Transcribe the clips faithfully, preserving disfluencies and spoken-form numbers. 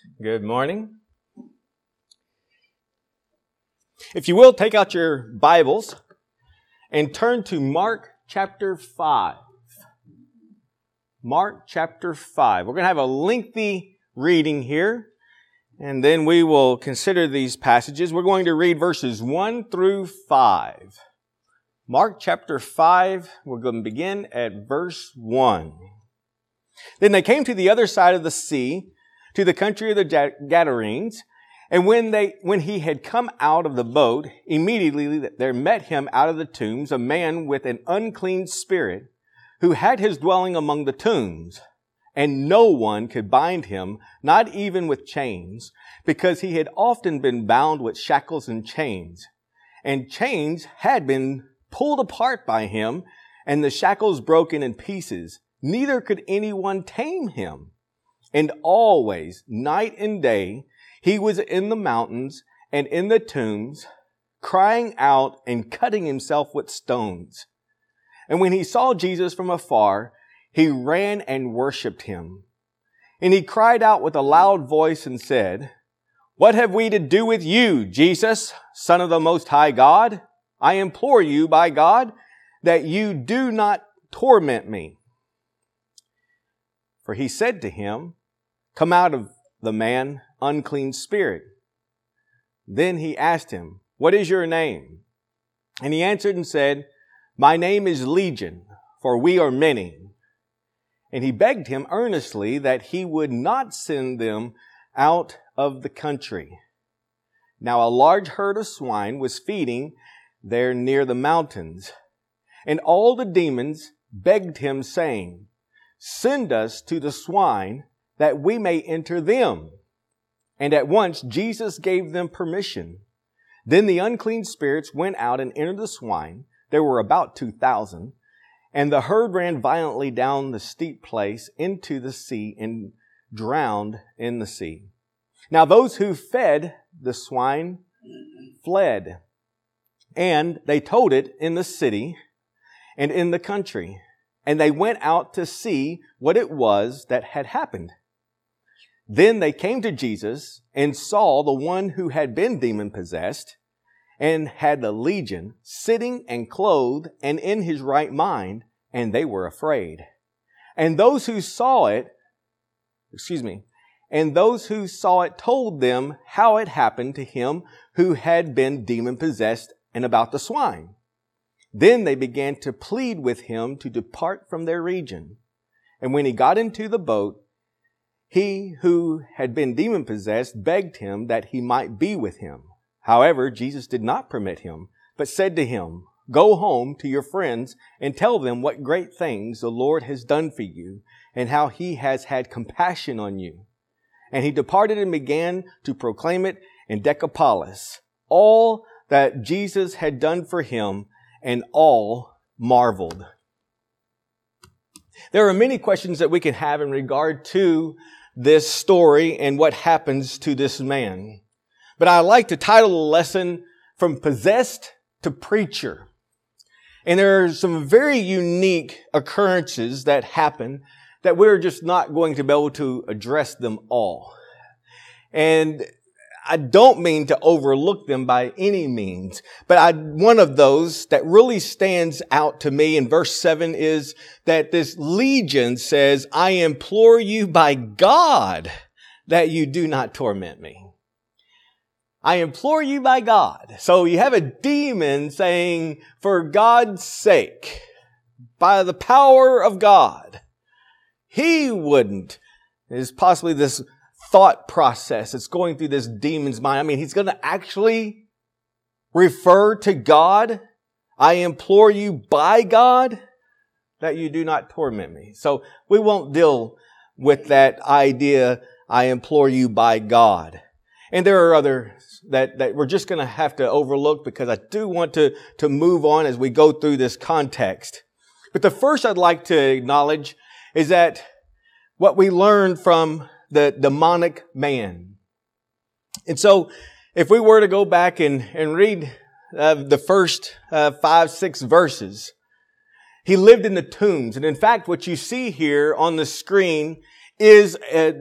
Good morning. If you will, take out your Bibles and turn to Mark chapter five. Mark chapter five. We're going to have a lengthy reading here, and then we will consider these passages. We're going to read verses one through five. Mark chapter five, we're going to begin at verse one. Then they came to the other side of the sea, to the country of the Gadarenes, and when they, when he had come out of the boat, immediately there met him out of the tombs a man with an unclean spirit, who had his dwelling among the tombs, and no one could bind him, not even with chains, because he had often been bound with shackles and chains. And chains had been pulled apart by him, and the shackles broken in pieces. Neither could anyone tame him. And always, night and day, he was in the mountains and in the tombs, crying out and cutting himself with stones. And when he saw Jesus from afar, he ran and worshipped him. And he cried out with a loud voice and said, "What have we to do with you, Jesus, Son of the Most High God? I implore you by God that you do not torment me." For he said to him, "Come out of the man, unclean spirit." Then he asked him, "What is your name?" And he answered and said, "My name is Legion, for we are many." And he begged him earnestly that he would not send them out of the country. Now a large herd of swine was feeding there near the mountains, and all the demons begged him, saying, "Send us to the swine, that we may enter them." And at once Jesus gave them permission. Then the unclean spirits went out and entered the swine. There were about two thousand. And the herd ran violently down the steep place into the sea and drowned in the sea. Now those who fed the swine fled, and they told it in the city and in the country. And they went out to see what it was that had happened. Then they came to Jesus and saw the one who had been demon-possessed and had the legion sitting and clothed and in his right mind, and they were afraid. And those who saw it, excuse me, and those who saw it told them how it happened to him who had been demon-possessed and about the swine. Then they began to plead with him to depart from their region. And when he got into the boat, he who had been demon-possessed begged him that he might be with him. However, Jesus did not permit him, but said to him, "Go home to your friends and tell them what great things the Lord has done for you and how he has had compassion on you." And he departed and began to proclaim it in Decapolis, all that Jesus had done for him, and all marveled. There are many questions that we can have in regard to this story and what happens to this man. But I like to title the lesson "From Possessed to Preacher." And there are some very unique occurrences that happen that we're just not going to be able to address them all. And I don't mean to overlook them by any means, but I, one of those that really stands out to me in verse seven is that this legion says, "I implore you by God that you do not torment me." I implore you by God. So you have a demon saying, for God's sake, by the power of God, he wouldn't. There's possibly this thought process that's going through this demon's mind. I mean, he's going to actually refer to God. "I implore you by God that you do not torment me." So we won't deal with that idea, "I implore you by God." And there are others that, that we're just going to have to overlook because I do want to, to move on as we go through this context. But the first I'd like to acknowledge is that what we learned from the demonic man. And so if we were to go back and, and read uh, the first uh, five, six verses, he lived in the tombs. And in fact, what you see here on the screen is uh,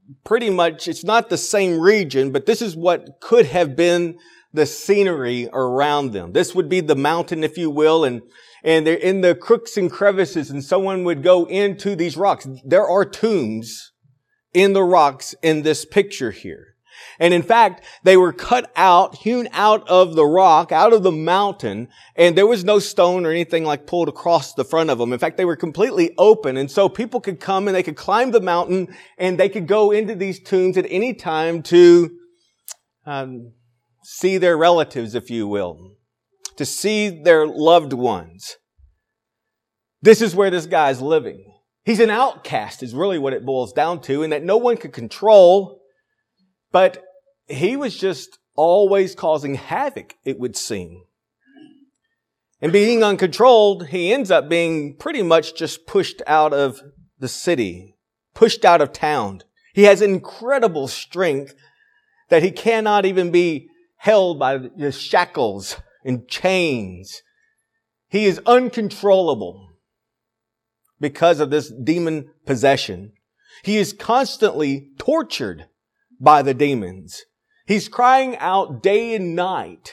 pretty much, it's not the same region, but this is what could have been the scenery around them. This would be the mountain, if you will, and and they're in the crooks and crevices, and someone would go into these rocks. There are tombs in the rocks in this picture here. And in fact, they were cut out, hewn out of the rock, out of the mountain, and there was no stone or anything like pulled across the front of them. In fact, they were completely open, and so people could come and they could climb the mountain, and they could go into these tombs at any time to um, see their relatives, if you will, to see their loved ones. This is where this guy's living. He's an outcast is really what it boils down to, and that no one could control. But he was just always causing havoc, it would seem. And being uncontrolled, he ends up being pretty much just pushed out of the city, pushed out of town. He has incredible strength that he cannot even be held by the shackles and chains. He is uncontrollable because of this demon possession. He is constantly tortured by the demons. He's crying out day and night,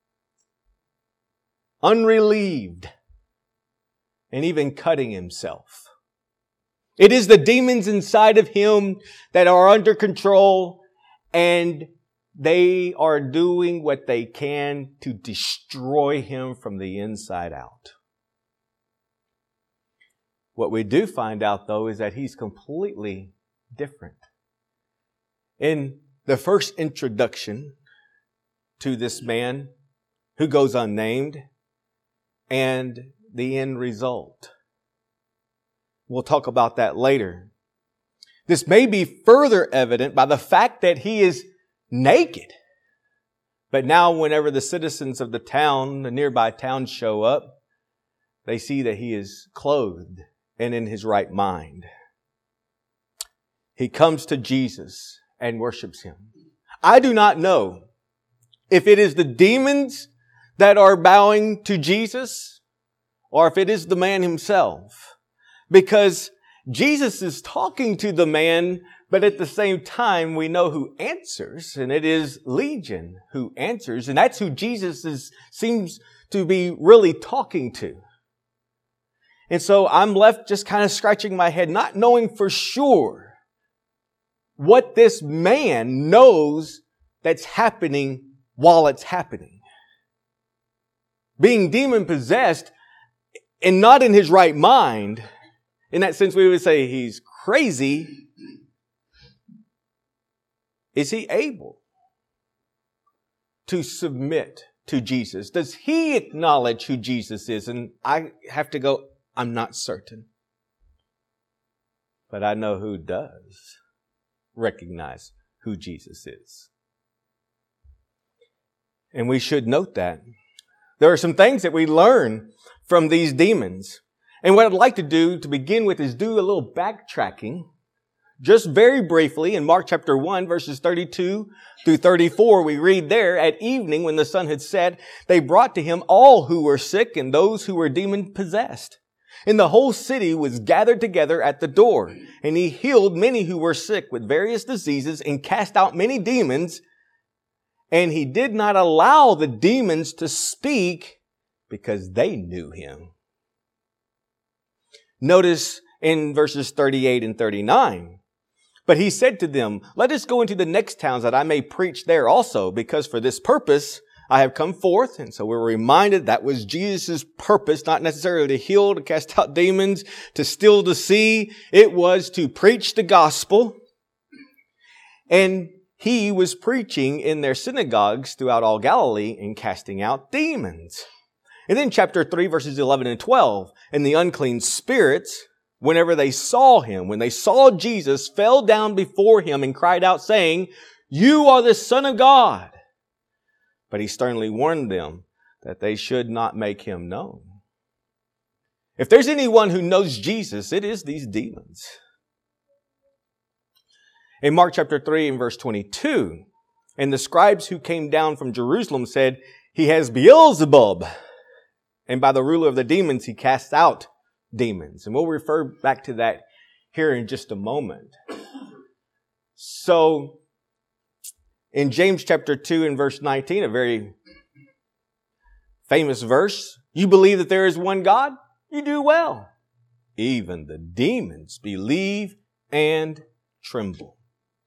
unrelieved, and even cutting himself. It is the demons inside of him that are under control, and they are doing what they can to destroy him from the inside out. What we do find out, though, is that he's completely different. In the first introduction to this man who goes unnamed and the end result. We'll talk about that later. This may be further evident by the fact that he is naked. But now whenever the citizens of the town, the nearby town show up, they see that he is clothed and in his right mind. He comes to Jesus and worships him. I do not know if it is the demons that are bowing to Jesus or if it is the man himself. Because Jesus is talking to the man, but at the same time we know who answers, and it is Legion who answers, and that's who Jesus is, seems to be really talking to. And so I'm left just kind of scratching my head, not knowing for sure what this man knows that's happening while it's happening. Being demon-possessed and not in his right mind, in that sense we would say he's crazy, is he able to submit to Jesus? Does he acknowledge who Jesus is? And I have to go, I'm not certain. But I know who does recognize who Jesus is. And we should note that. There are some things that we learn from these demons. And what I'd like to do to begin with is do a little backtracking, just very briefly. In Mark chapter one, verses thirty-two through thirty-four, we read there, at evening when the sun had set, they brought to him all who were sick and those who were demon possessed. And the whole city was gathered together at the door. And he healed many who were sick with various diseases and cast out many demons. And he did not allow the demons to speak because they knew him. Notice in verses thirty-eight and thirty-nine. But he said to them, let us go into the next towns that I may preach there also, because for this purpose I have come forth. And so we're reminded that was Jesus' purpose, not necessarily to heal, to cast out demons, to still the sea. It was to preach the gospel. And he was preaching in their synagogues throughout all Galilee and casting out demons. And then chapter three, verses eleven and twelve, and the unclean spirits, whenever they saw him, when they saw Jesus, fell down before him and cried out, saying, you are the Son of God. But he sternly warned them that they should not make him known. If there's anyone who knows Jesus, it is these demons. In Mark chapter three and verse twenty-two, and the scribes who came down from Jerusalem said, he has Beelzebub, and by the ruler of the demons he casts out demons. And we'll refer back to that here in just a moment. So, in James chapter two and verse nineteen, a very famous verse, you believe that there is one God? You do well. Even the demons believe and tremble.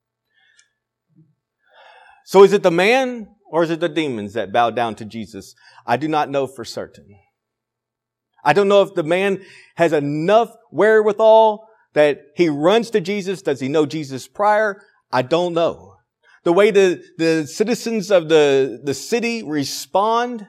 So is it the man or is it the demons that bow down to Jesus? I do not know for certain. I don't know if the man has enough wherewithal that he runs to Jesus. Does he know Jesus prior? I don't know. The way the, the citizens of the, the city respond,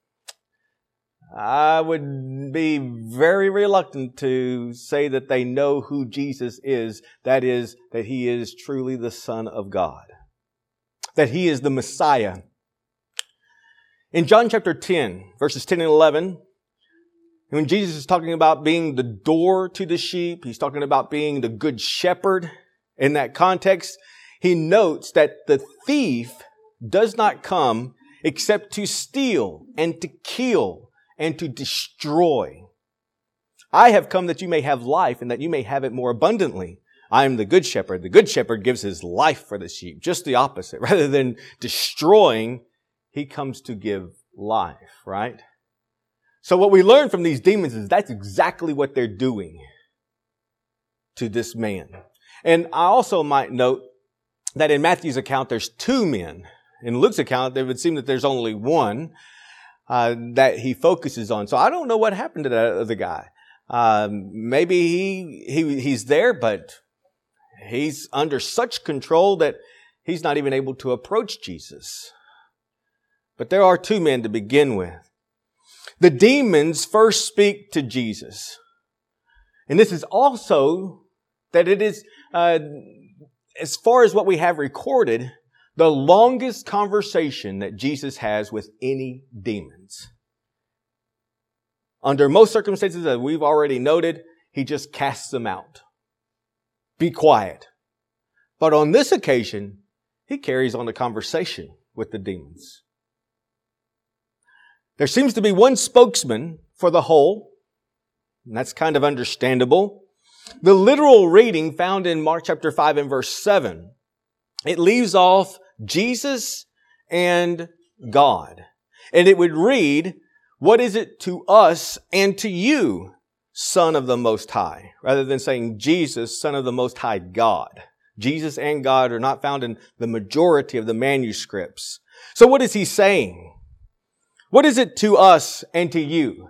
I would be very reluctant to say that they know who Jesus is. That is, that he is truly the Son of God. That he is the Messiah. In John chapter ten, verses ten and eleven, when Jesus is talking about being the door to the sheep, he's talking about being the good shepherd. In that context, he notes that the thief does not come except to steal and to kill and to destroy. I have come that you may have life and that you may have it more abundantly. I am the good shepherd. The good shepherd gives his life for the sheep. Just the opposite. Rather than destroying, he comes to give life, right? So what we learn from these demons is that's exactly what they're doing to this man. And I also might note that in Matthew's account, there's two men. In Luke's account, it would seem that there's only one uh, that he focuses on. So I don't know what happened to that other guy. Um, maybe he, he he's there, but he's under such control that he's not even able to approach Jesus. But there are two men to begin with. The demons first speak to Jesus. And this is also that it is, uh, as far as what we have recorded, the longest conversation that Jesus has with any demons. Under most circumstances, as we've already noted, he just casts them out. Be quiet. But on this occasion, he carries on the conversation with the demons. There seems to be one spokesman for the whole, and that's kind of understandable. The literal reading found in Mark chapter five and verse seven, it leaves off Jesus and God. And it would read, what is it to us and to you, Son of the Most High? Rather than saying Jesus, Son of the Most High God. Jesus and God are not found in the majority of the manuscripts. So what is he saying? What is it to us and to you?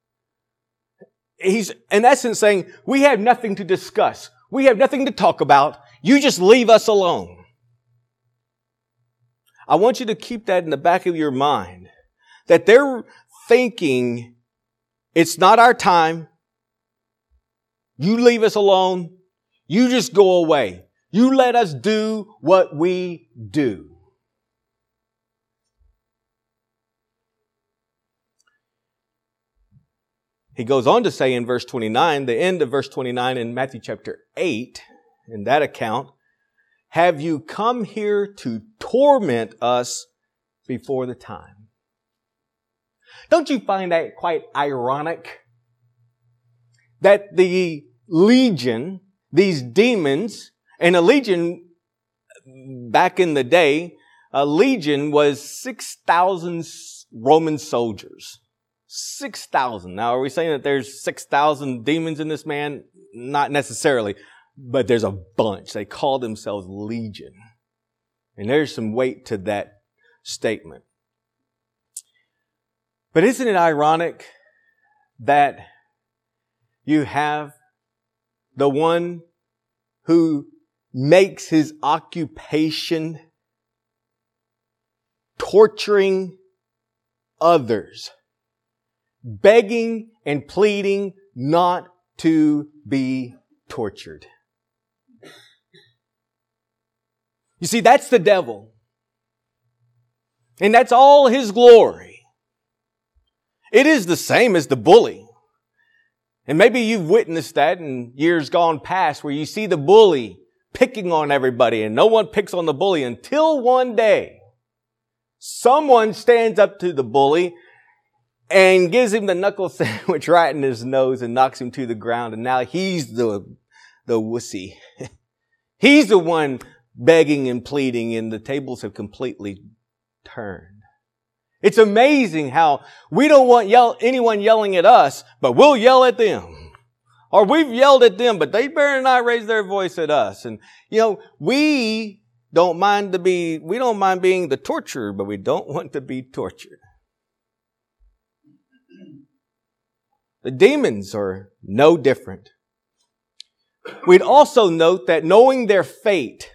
He's in essence saying, we have nothing to discuss. We have nothing to talk about. You just leave us alone. I want you to keep that in the back of your mind. That they're thinking, it's not our time. You leave us alone. You just go away. You let us do what we do. He goes on to say in verse twenty-nine, the end of verse twenty-nine in Matthew chapter eight, in that account, have you come here to torment us before the time? Don't you find that quite ironic? That the legion, these demons, and a legion back in the day, a legion was six thousand Roman soldiers. six thousand. Now, are we saying that there's six thousand demons in this man? Not necessarily, but there's a bunch. They call themselves legion. And there's some weight to that statement. But isn't it ironic that you have the one who makes his occupation torturing others, begging and pleading not to be tortured? You see, that's the devil. And that's all his glory. It is the same as the bully. And maybe you've witnessed that in years gone past where you see the bully picking on everybody and no one picks on the bully until one day someone stands up to the bully and gives him the knuckle sandwich right in his nose and knocks him to the ground. And now he's the, the wussy. He's the one begging and pleading, and the tables have completely turned. It's amazing how we don't want yell, anyone yelling at us, but we'll yell at them. Or we've yelled at them, but they better not raise their voice at us. And, you know, we don't mind to be, we don't mind being the torturer, but we don't want to be tortured. The demons are no different. We'd also note that knowing their fate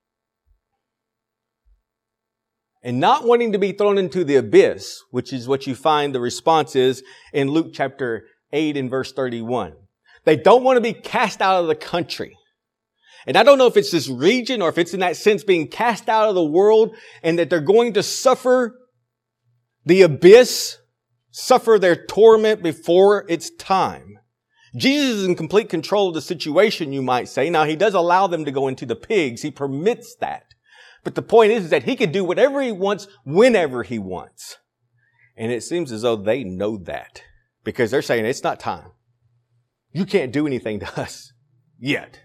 and not wanting to be thrown into the abyss, which is what you find the response is in Luke chapter eight and verse thirty-one. They don't want to be cast out of the country. And I don't know if it's this region or if it's in that sense being cast out of the world and that they're going to suffer the abyss, suffer their torment before it's time. Jesus is in complete control of the situation, you might say. Now, he does allow them to go into the pigs. He permits that. But the point is, is that he can do whatever he wants, whenever he wants. And it seems as though they know that because they're saying it's not time. You can't do anything to us yet.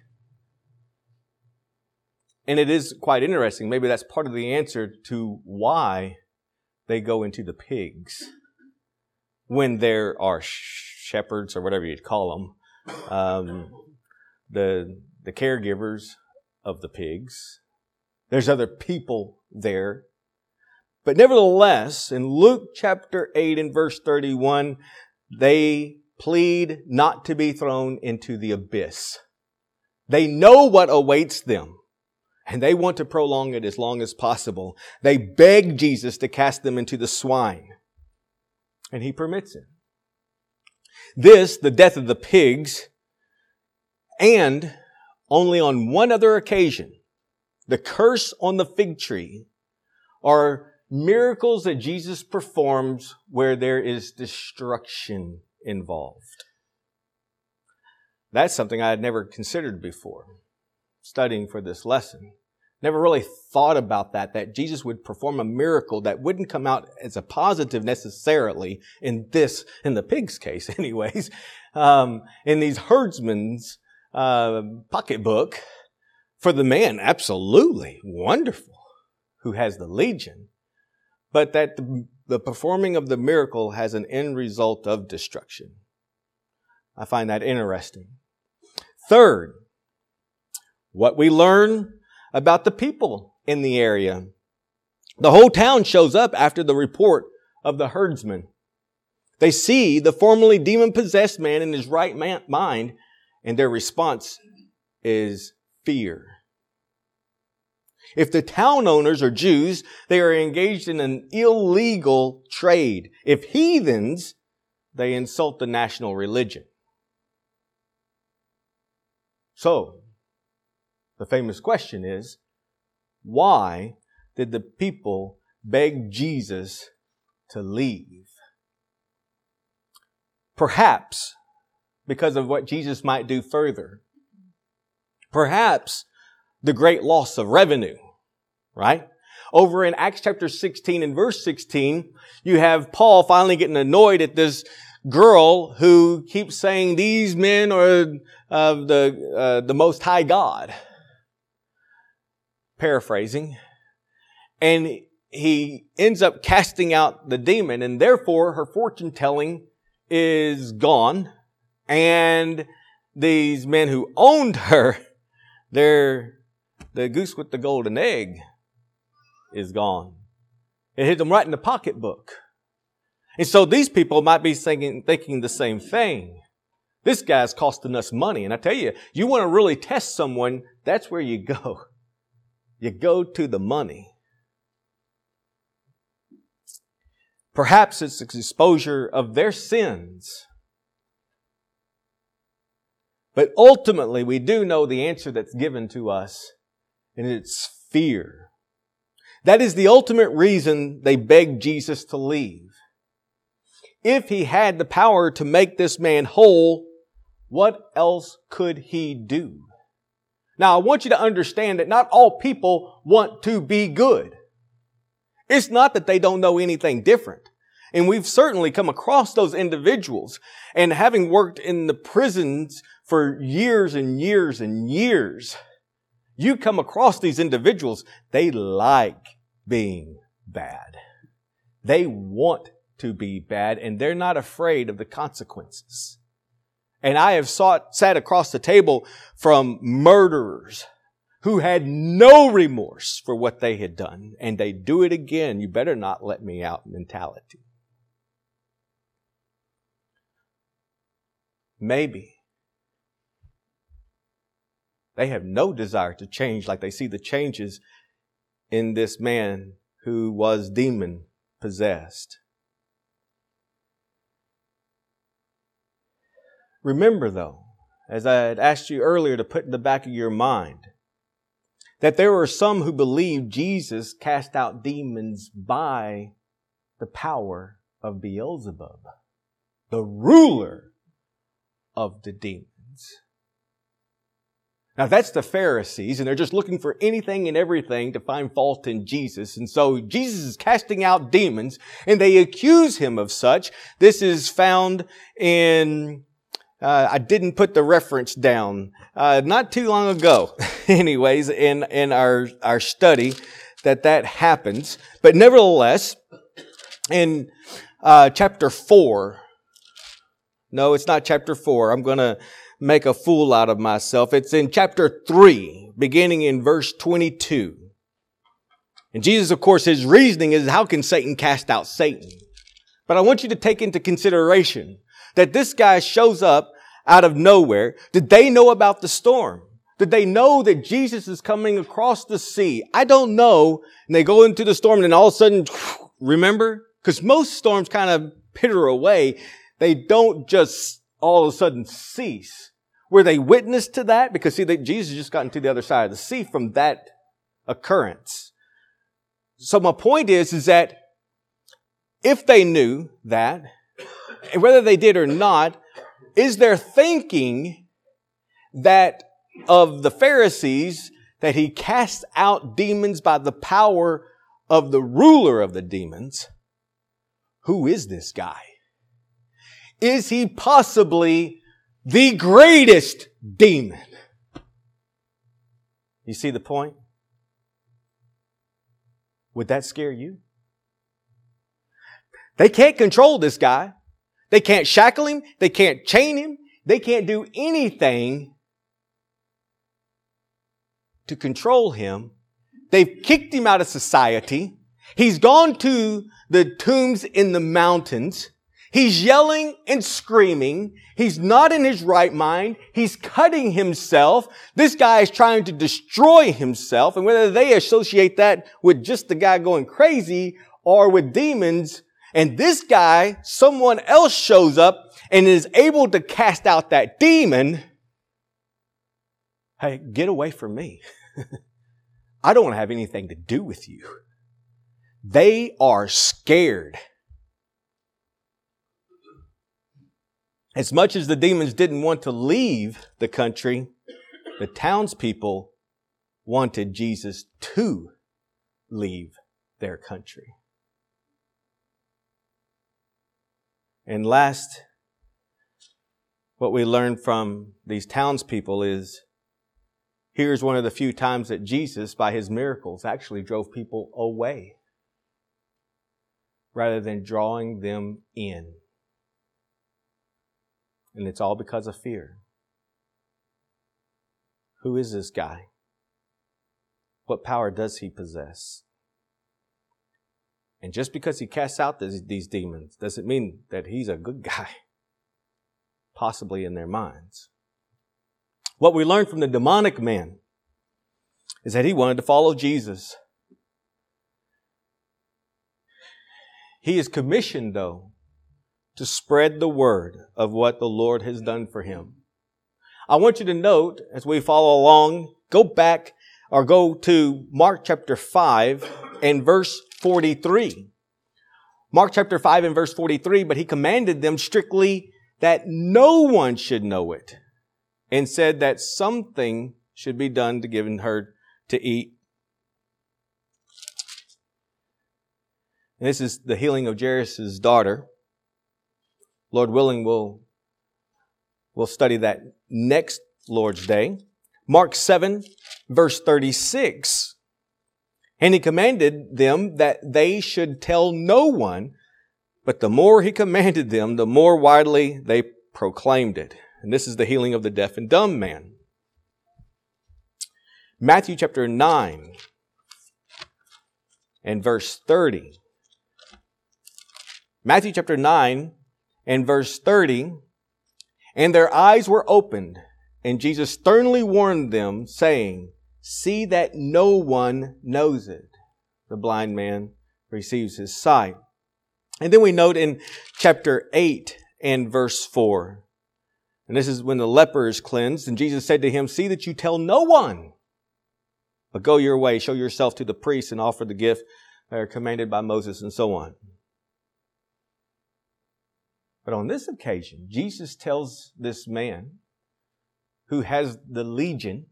And it is quite interesting. Maybe that's part of the answer to why they go into the pigs when there are shepherds or whatever you'd call them, um, the the caregivers of the pigs. There's other people there. But nevertheless, in Luke chapter eight and verse thirty-one, they plead not to be thrown into the abyss. They know what awaits them, and they want to prolong it as long as possible. They beg Jesus to cast them into the swine, and he permits it. This, the death of the pigs, and only on one other occasion, the curse on the fig tree, are miracles that Jesus performs where there is destruction involved. That's something I had never considered before, studying for this lesson. Never really thought about that, that Jesus would perform a miracle that wouldn't come out as a positive necessarily in this, in the pig's case anyways, um, in these herdsmen's uh, pocketbook. For the man, absolutely wonderful, who has the legion. But that the, the performing of the miracle has an end result of destruction. I find that interesting. Third, what we learn about the people in the area. The whole town shows up after the report of the herdsman. They see the formerly demon-possessed man in his right man- mind, and their response is fear. If the town owners are Jews, they are engaged in an illegal trade. If heathens, they insult the national religion. So, the famous question is, why did the people beg Jesus to leave? Perhaps because of what Jesus might do further. Perhaps the great loss of revenue, right? Over in Acts chapter sixteen and verse sixteen, you have Paul finally getting annoyed at this girl who keeps saying these men are of the uh, the Most High God. Paraphrasing. And he ends up casting out the demon, and therefore her fortune telling is gone. And these men who owned her, they're the goose with the golden egg is gone. It hit them right in the pocketbook. And so these people might be thinking, thinking the same thing. This guy's costing us money. And I tell you, you want to really test someone, that's where you go. You go to the money. Perhaps it's exposure of their sins. But ultimately, we do know the answer that's given to us, and it's fear. That is the ultimate reason they begged Jesus to leave. If he had the power to make this man whole, what else could he do? Now, I want you to understand that not all people want to be good. It's not that they don't know anything different. And we've certainly come across those individuals. And having worked in the prisons for years and years and years, You come across these individuals, they like being bad. They want to be bad, and they're not afraid of the consequences. And I have sought, sat across the table from murderers who had no remorse for what they had done, and they do it again. You better not let me out mentality. Maybe they have no desire to change like they see the changes in this man who was demon possessed. Remember, though, as I had asked you earlier to put in the back of your mind, that there were some who believed Jesus cast out demons by the power of Beelzebub, the ruler of the demons. Now that's the Pharisees, and they're just looking for anything and everything to find fault in Jesus. And so Jesus is casting out demons, and they accuse him of such. This is found in, uh, I didn't put the reference down, uh, not too long ago, anyways, in, in our, our study that that happens. But nevertheless, in, uh, chapter four, no, it's not chapter four. I'm going to make a fool out of myself. It's in chapter three, beginning in verse twenty-two. And Jesus, of course, his reasoning is, how can Satan cast out Satan? But I want you to take into consideration that this guy shows up out of nowhere. Did they know about the storm? Did they know that Jesus is coming across the sea? I don't know. And they go into the storm, and then all of a sudden, remember? Because most storms kind of pitter away. They don't just all of a sudden cease. Were they witness to that? Because see, they, Jesus just got into the other side of the sea from that occurrence. So my point is, is that if they knew that, and whether they did or not, is their thinking that of the Pharisees that he cast out demons by the power of the ruler of the demons? Who is this guy? Is he possibly the greatest demon? You see the point? Would that scare you? They can't control this guy. They can't shackle him. They can't chain him. They can't do anything to control him. They've kicked him out of society. He's gone to the tombs in the mountains. He's yelling and screaming. He's not in his right mind. He's cutting himself. This guy is trying to destroy himself. And whether they associate that with just the guy going crazy or with demons, and this guy, someone else shows up and is able to cast out that demon, hey, get away from me. I don't want to have anything to do with you. They are scared. As much as the demons didn't want to leave the country, the townspeople wanted Jesus to leave their country. And last, what we learn from these townspeople is, here's one of the few times that Jesus, by his miracles, actually drove people away rather than drawing them in. And it's all because of fear. Who is this guy? What power does he possess? And just because he casts out this, these demons doesn't mean that he's a good guy, possibly in their minds. What we learn from the demonic man is that he wanted to follow Jesus. He is commissioned, though, to spread the word of what the Lord has done for him. I want you to note, as we follow along, go back or go to Mark chapter five and verse forty-three. Mark chapter five and verse forty-three, but he commanded them strictly that no one should know it, and said that something should be done to give her to eat. And this is the healing of Jairus' daughter. Lord willing, we'll, we'll study that next Lord's Day. Mark seven, verse thirty-six. And he commanded them that they should tell no one, but the more he commanded them, the more widely they proclaimed it. And this is the healing of the deaf and dumb man. Matthew chapter nine and verse thirty. Matthew chapter nine and verse thirty. And their eyes were opened, and Jesus sternly warned them, saying, see that no one knows it. The blind man receives his sight. And then we note in chapter eight and verse four. And this is when the leper is cleansed. And Jesus said to him, see that you tell no one, but go your way, show yourself to the priest and offer the gift that are commanded by Moses, and so on. But on this occasion, Jesus tells this man who has the legion,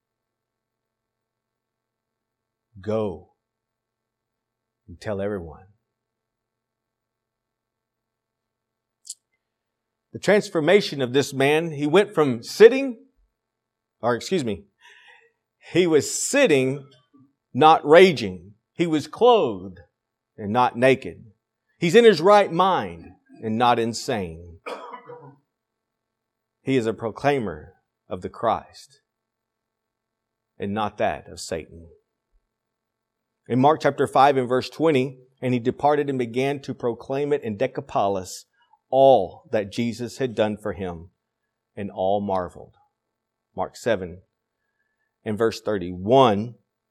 go and tell everyone. The transformation of this man, he went from sitting, or excuse me, he was sitting, not raging. He was clothed and not naked. He's in his right mind and not insane. He is a proclaimer of the Christ and not that of Satan. In Mark chapter five and verse twenty, and he departed and began to proclaim it in Decapolis, all that Jesus had done for him, and all marveled. Mark seven and verse thirty-one.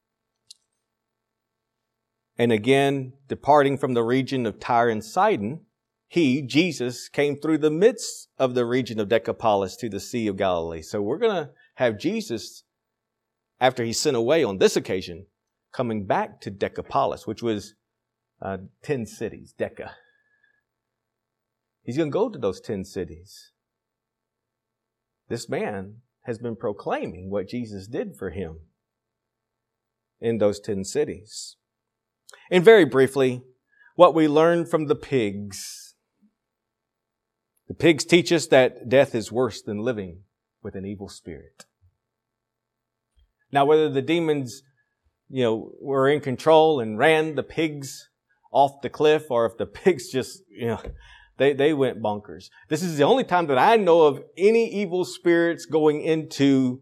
And again, departing from the region of Tyre and Sidon, he, Jesus, came through the midst of the region of Decapolis to the Sea of Galilee. So we're going to have Jesus, after he's sent away on this occasion, coming back to Decapolis, which was uh, ten cities, Deca. He's going to go to those ten cities. This man has been proclaiming what Jesus did for him in those ten cities. And very briefly, what we learn from the pigs. The pigs teach us that death is worse than living with an evil spirit. Now, whether the demons you know, were in control and ran the pigs off the cliff, or if the pigs just, you know, they, they went bonkers. This is the only time that I know of any evil spirits going into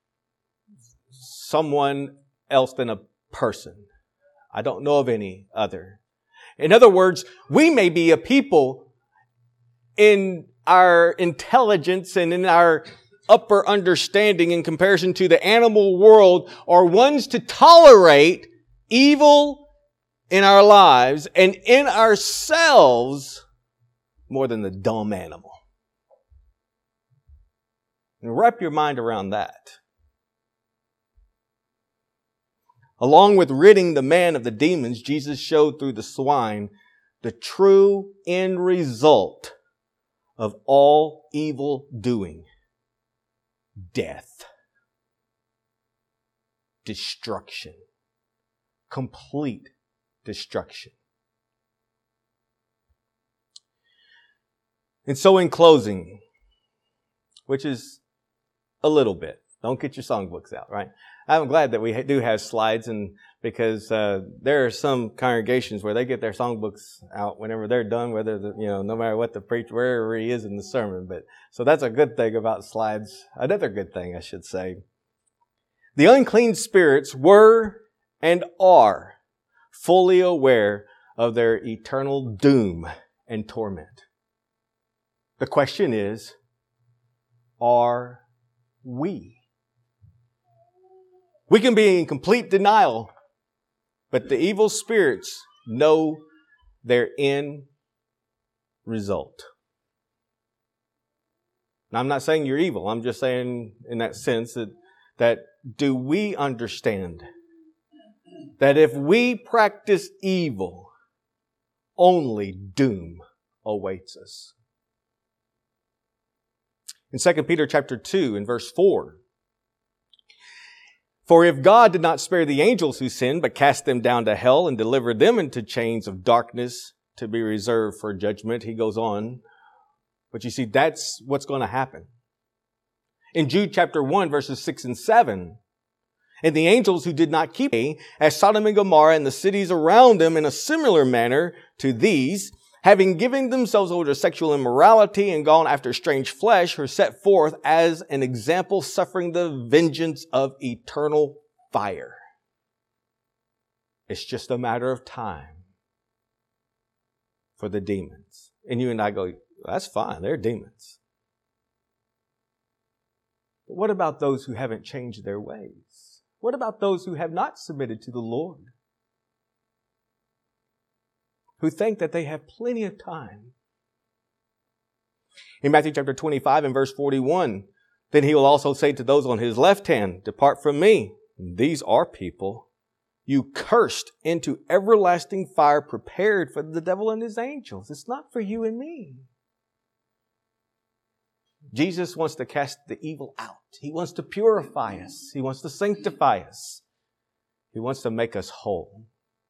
someone else than a person. I don't know of any other. In other words, we may be a people in our intelligence and in our upper understanding in comparison to the animal world, are ones to tolerate evil in our lives and in ourselves more than the dumb animal. And wrap your mind around that. Along with ridding the man of the demons, Jesus showed through the swine the true end result of all evil doing. Death. Destruction. Complete destruction. And so in closing, which is a little bit, don't get your songbooks out, right? I'm glad that we do have slides, and because uh, there are some congregations where they get their songbooks out whenever they're done, whether the, you know, no matter what the preacher, wherever he is in the sermon. But so that's a good thing about slides. Another good thing, I should say. The unclean spirits were and are fully aware of their eternal doom and torment. The question is, are we? We can be in complete denial, but the evil spirits know their end result. Now, I'm not saying you're evil. I'm just saying in that sense that, that do we understand that if we practice evil, only doom awaits us? In Second Peter chapter two and verse four, for if God did not spare the angels who sinned, but cast them down to hell and delivered them into chains of darkness to be reserved for judgment, he goes on. But you see, that's what's going to happen. In Jude chapter one, verses six and seven, And the angels who did not keep me, as Sodom and Gomorrah and the cities around them in a similar manner to these, having given themselves over to sexual immorality and gone after strange flesh, were set forth as an example, suffering the vengeance of eternal fire. It's just a matter of time for the demons. And you and I go, that's fine, they're demons. But what about those who haven't changed their ways? What about those who have not submitted to the Lord? Who think that they have plenty of time? In Matthew chapter twenty-five and verse forty-one, then he will also say to those on his left hand, depart from me. These are people you cursed into everlasting fire prepared for the devil and his angels. It's not for you and me. Jesus wants to cast the evil out. He wants to purify us. He wants to sanctify us. He wants to make us whole.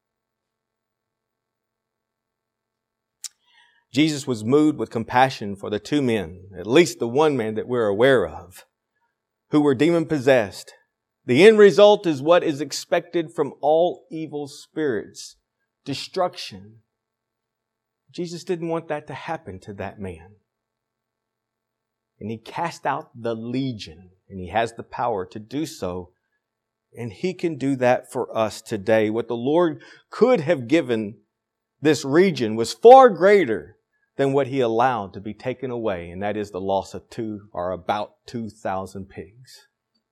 Jesus was moved with compassion for the two men, at least the one man that we're aware of, who were demon-possessed. The end result is what is expected from all evil spirits, destruction. Jesus didn't want that to happen to that man. And he cast out the legion, and he has the power to do so. And he can do that for us today. What the Lord could have given this region was far greater than what he allowed to be taken away, and that is the loss of two or about two thousand pigs.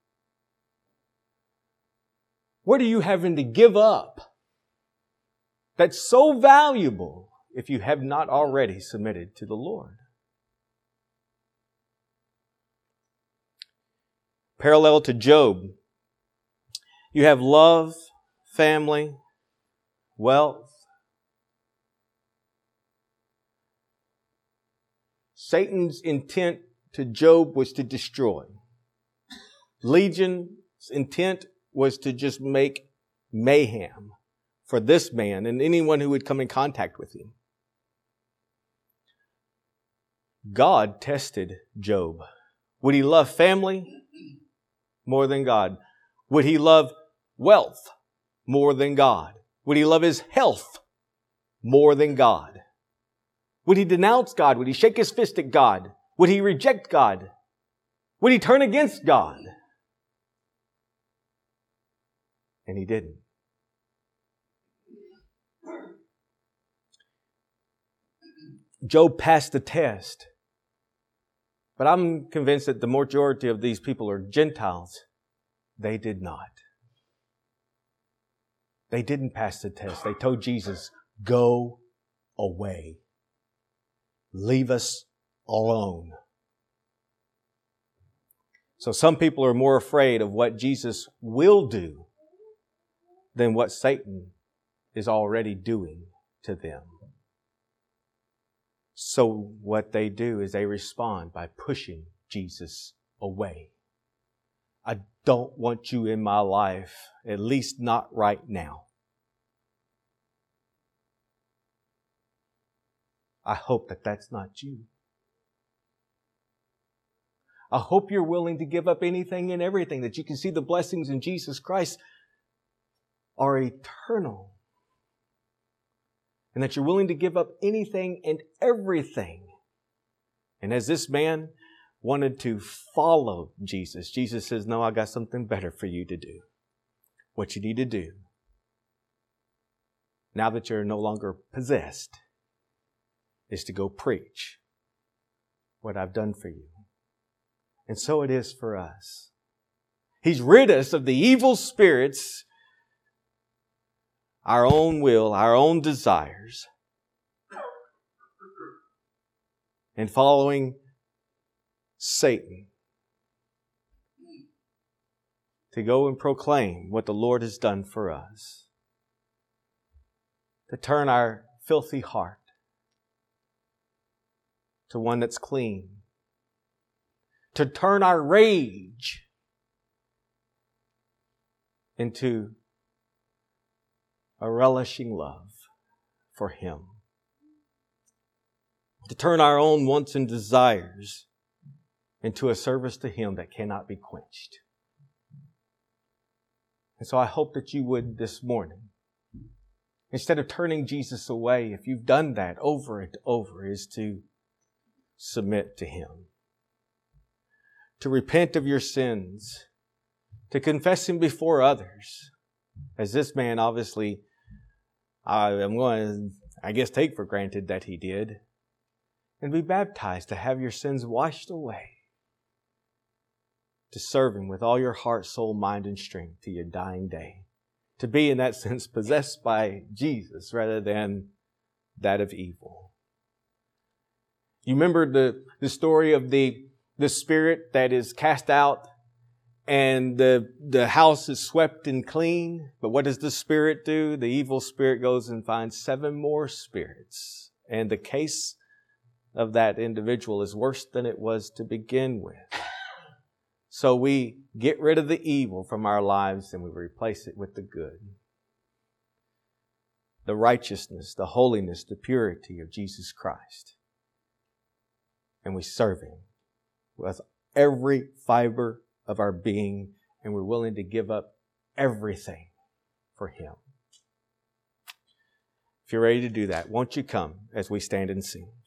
What are you having to give up that's so valuable if you have not already submitted to the Lord? Parallel to Job, you have love, family, wealth. Satan's intent to Job was to destroy. Legion's intent was to just make mayhem for this man and anyone who would come in contact with him. God tested Job. Would he love family more than God? Would he love wealth more than God? Would he love his health more than God? Would he denounce God? Would he shake his fist at God? Would he reject God? Would he turn against God? And he didn't. Job passed the test. But I'm convinced that the majority of these people are Gentiles. They did not. They didn't pass the test. They told Jesus, go away. Leave us alone. So some people are more afraid of what Jesus will do than what Satan is already doing to them. So what they do is they respond by pushing Jesus away. I don't want you in my life, at least not right now. I hope that that's not you. I hope you're willing to give up anything and everything, that you can see the blessings in Jesus Christ are eternal. And that you're willing to give up anything and everything. And as this man wanted to follow Jesus, Jesus says, no, I got something better for you to do. What you need to do, now that you're no longer possessed, is to go preach what I've done for you. And so it is for us. He's rid us of the evil spirits, our own will, our own desires, and following Satan to go and proclaim what the Lord has done for us, to turn our filthy heart to one that's clean, to turn our rage into a relishing love for Him. To turn our own wants and desires into a service to Him that cannot be quenched. And so I hope that you would this morning. Instead of turning Jesus away, if you've done that over and over, is to submit to Him. To repent of your sins. To confess Him before others. As this man obviously, I am going to, I guess, take for granted that he did. And be baptized to have your sins washed away. To serve Him with all your heart, soul, mind, and strength to your dying day. To be, in that sense, possessed by Jesus rather than that of evil. You remember the, the story of the, the spirit that is cast out and the, the house is swept and clean. But what does the spirit do? The evil spirit goes and finds seven more spirits. And the case of that individual is worse than it was to begin with. So we get rid of the evil from our lives and we replace it with the good. The righteousness, the holiness, the purity of Jesus Christ. And we serve Him with every fiber of our being, and we're willing to give up everything for Him. If you're ready to do that, won't you come as we stand and sing?